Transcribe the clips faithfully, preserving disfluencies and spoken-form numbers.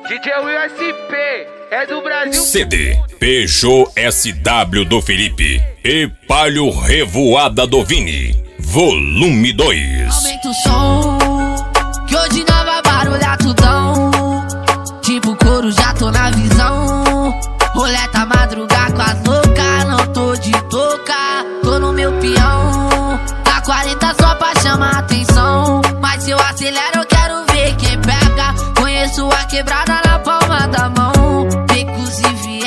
D J U S P é do Brasil. C D Peugeot S W do Felipe e Palio Revoada do Vini, volume dois. Aumenta o som, que hoje não vai barulhar tudão. Tipo couro, já tô na visão. Roleta madrugar com as loucas, não tô de toca, tô no meu peão. A quarenta só pra chamar atenção, mas se eu acelero eu quero ver quem pega. Conheço a quebrada na palma da mão, inclusive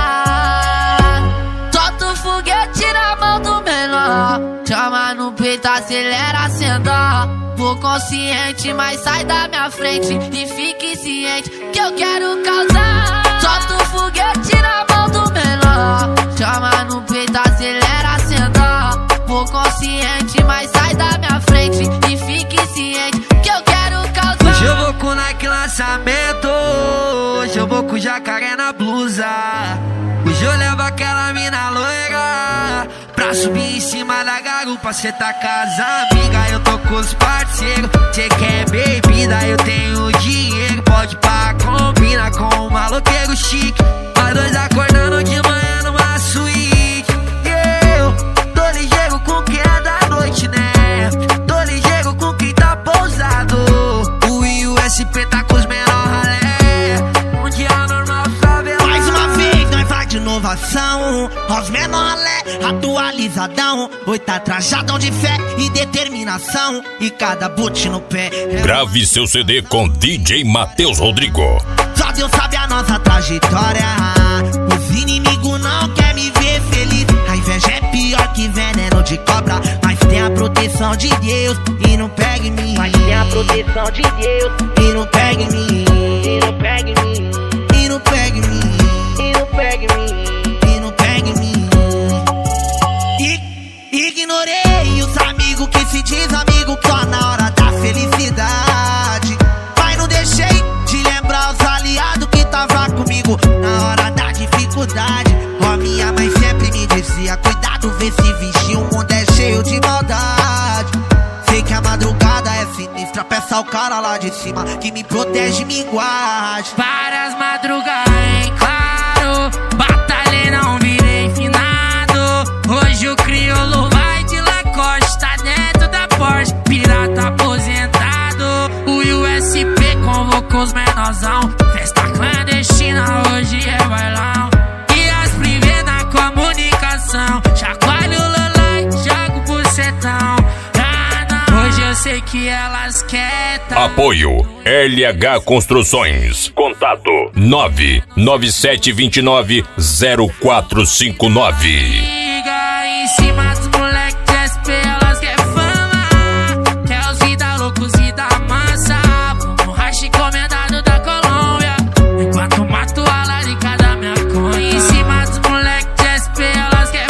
ela. Solta o foguete na mão do menor, chama no peito, acelera sem andar. Vou consciente, mas sai da minha frente e fique ciente que eu quero causar. Solta o foguete na mão do menor, chama no peito, acelera sem andar. Vou consciente, mas sai da minha frente e fique ciente que eu quero causar. Hoje eu vou com Nike lançamento, hoje eu vou com jacaré na blusa. Hoje eu levo aquela mina loira pra subir em cima da garupa. Cê tá com as amigas, eu tô com os parceiros. Cê quer bebida, eu tenho dinheiro. Pode pá, combina com um maloqueiro chique. Nós dois acordando de manhã numa suíte. E eu tô ligeiro com quem é da noite, né? Tô ligeiro com quem tá pousado. O U S P tá com os menor ralé. Um dia normal sabe lá. Mais uma vez nós vai de inovação, os menor ralé atualizadão. Oi, tá trajadão de fé e determinação, e cada boot no pé. Grave seu C D com D J Matheus Rodrigo. Só Deus sabe a nossa trajetória. Os inimigos não querem me ver feliz. A inveja é pior que veneno de cobra, mas tem a proteção de Deus e não pega em mim. Mas tem a proteção de Deus e não pega em mim. E não pega em mim. E não pega em mim. E não pega em mim. E não pega em mim. I ignorei os amigos que se diz amigo só na hora da felicidade. Mas não deixei de lembrar os aliados que tava comigo na hora da dificuldade. Ó, minha mãe sempre me dizia: cuidado, vê se vigia, o mundo é cheio de maldade. Sei que a madrugada é sinistra, peça ao cara lá de cima que me protege e me guarde. Várias madrugadas, hein, claro, batalhei, não virei finado. Hoje o crioulo vai de Lacoste, tá dentro da Porsche, pirata aposentado. O U S P convocou os menorzão, festa clandestina, hoje é bailão. E as privê na comunicação, chacoalho o lolai, jogo o bucetão. Ah, não, hoje eu sei que elas querem. Apoio L H Construções. Contato nove nove sete dois nove zero quatro cinco nove. Liga em cima dos moleques de S P, elas quer fama, quer os vida loucos e da massa. Um racha encomendado da Colômbia, enquanto mato a larica da minha conta. Em cima dos moleques de S P, elas quer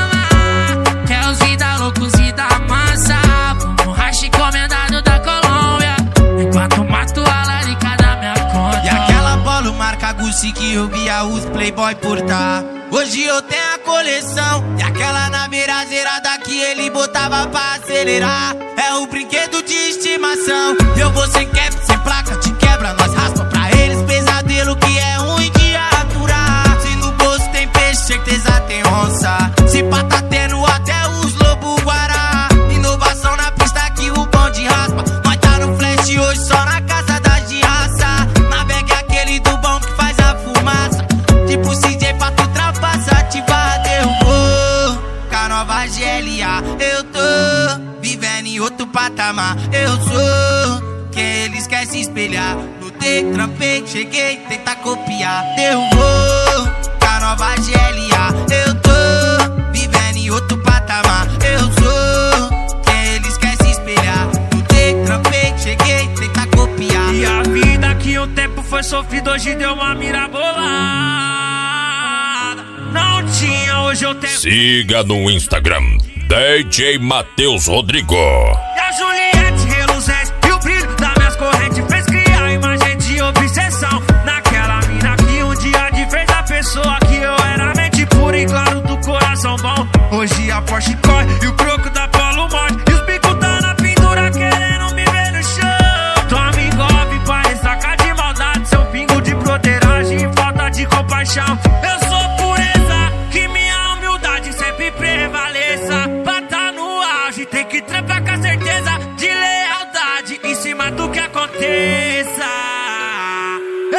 fama, quer os vida loucos e da massa. Um racha encomendado da Colômbia, enquanto mato a larica da minha conta. E aquela polo marca Gucci que eu via os playboy portar, hoje eu tenho a coleção. E aquela na beirazeirada que ele botava pra acelerar, é o brinquedo de estimação. Eu vou sem cap, sem placa, te quebra, nós raspa pra eles pesadelo que é ruim de aturar. Se no bolso tem peixe, certeza tem onça. Se pá tá tendo até os lobo guará. Inovação na pista que o bonde raspa. Nós tá no flash hoje só na casa das de raça. Na bag aquele do bom que faz a fumaça. Tipo C J pra tu trapaça, ativa, derrubou. Com a nova G L A eu tô vivendo em outro patamar. Eu sou quem eles querem se espelhar. Lutei, trampei, cheguei, tenta copiar. Derrubou. Com a nova G L A eu tô vivendo em outro patamar. Eu sou quem eles querem se espelhar. Lutei, trampei, cheguei, tenta copiar. E a vida que um tempo foi sofrida, hoje deu uma mira bolada. Não tinha, hoje eu tenho. Siga no Instagram D J Matheus Rodrigo. E a Juliette reluzente e o brilho das minhas correntes fez criar a imagem de obsessão naquela mina que um dia diferente da pessoa que eu era. Mente pura e claro do coração bom. Hoje a Porsche corre e o croco da Polo morre. E os bicos tá na pintura querendo me ver no chão. Toma engolpe para ressacar de maldade, seu pingo de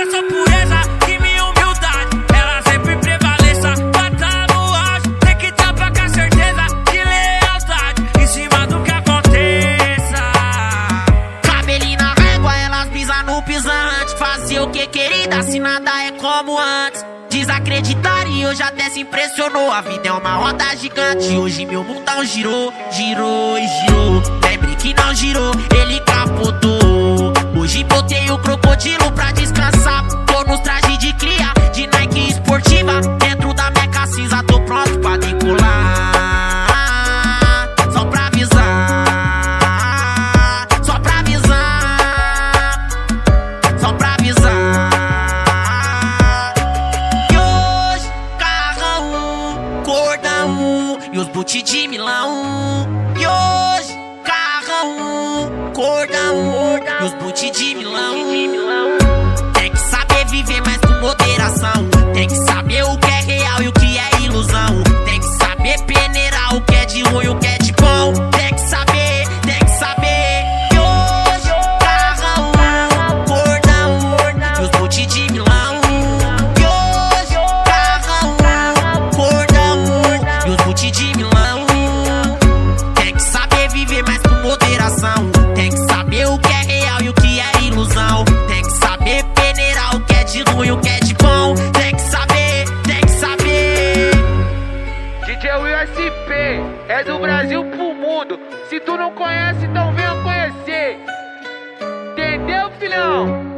é só pureza e minha humildade, ela sempre prevaleça. Vai tá no auge, tem que tá pra com certeza de lealdade em cima do que aconteça. Cabelinho na régua, elas pisam no pisante. Fazer o que, querida, se nada é como antes. Desacreditar e hoje até se impressionou. A vida é uma roda gigante, hoje meu mundão girou, girou e girou. Lembre que não girou, ele capotou. Hoje botei o crocodilo pra descansar. Tô nos trajes de cria, de Nike esportiva. Dentro da meca cinza, tô pronto pra decolar. Só pra avisar, só pra avisar, só pra avisar. E os boot de Milão. E hoje, carrão, cordão. E os boot de Milão. Tem que saber viver, mas com moderação. Tem que saber o que é real e o que é ilusão. Tem que saber peneirar o que é de ruim e o que é de bom. Tem que saber, tem que saber. E hoje, carrão, cordão. E os boot de Milão. E hoje, carrão, cordão. E os boot de Milão. Tem que saber viver, mas com moderação. Tem que saber o que é real e o que é ilusão. Tem que saber peneirar o que é de ruim e o que é de bom. Tem que saber, tem que saber. D J U S P é do Brasil pro mundo. Se tu não conhece, então venha conhecer. Entendeu, filhão?